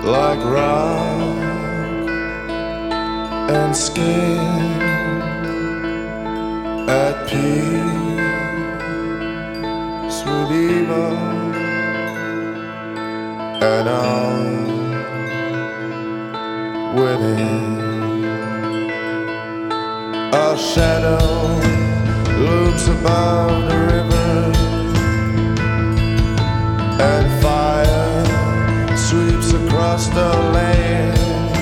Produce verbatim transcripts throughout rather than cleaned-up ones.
like rock and skin at peace with evil, and all within. A shadow looms above the river, and fire sweeps across the land.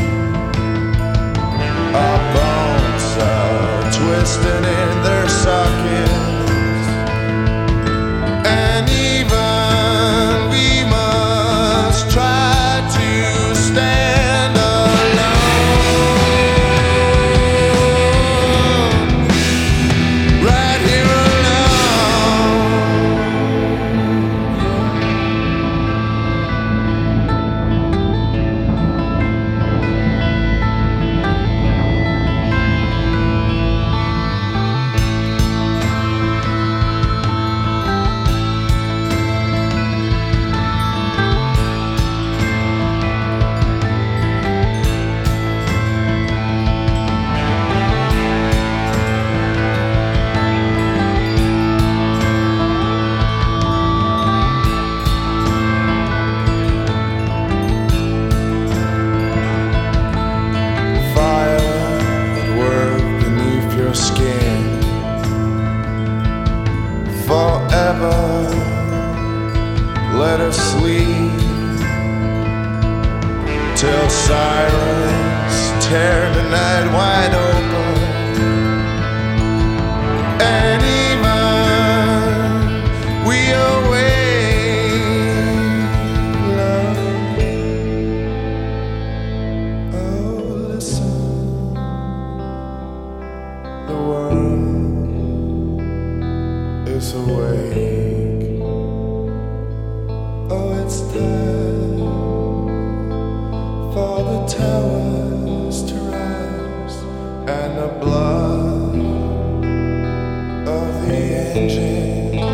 Our bones are twisted in their sockets, and even we must try to stand alone, right here forever. Let us sleep till sirens tear the night wide open, and even we awake, love. Oh, listen, the world is awake. Oh, it's time for the towers to rise, and the blood of the engine